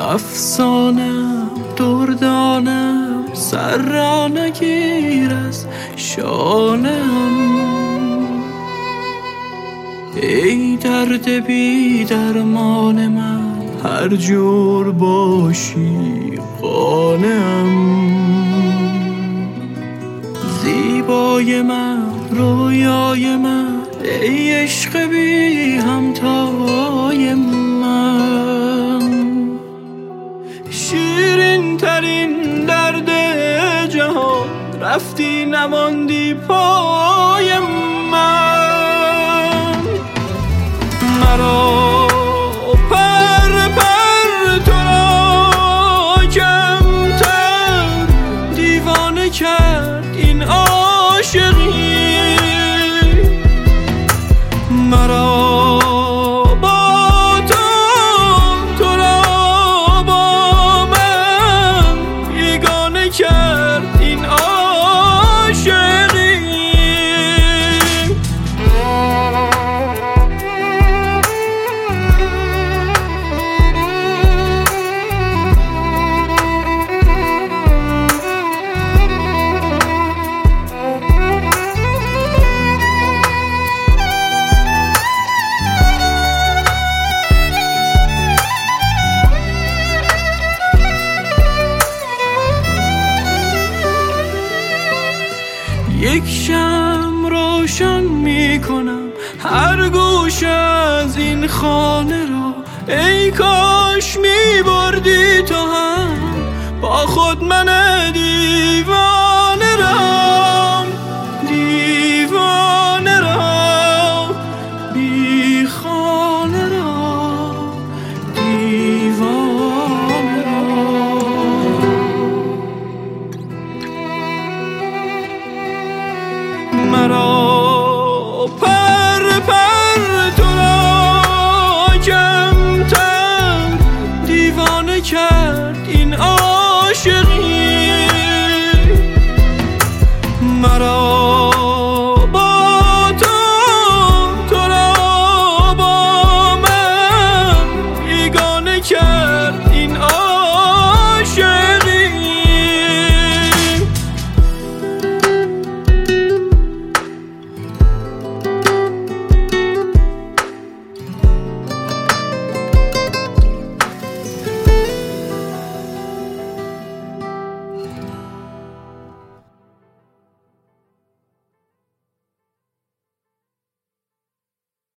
افسانم دردانم سر را نگیر از شانم. ای درد بی درمان من هر جور باشی قانم. زیبای من رویای من ای عشق بی همتای من. شیرین ترین درد جهان رفتی نماندی پای من. مرا پر پر تو را کمتر دیوانه کرد این عاشقی. مرا با تو را با من بیگانه کرد این عاشقی. یک شمع روشن می کنم هر گوش از این خانه را. ای کاش می بردی تو هم با خود من دیوانه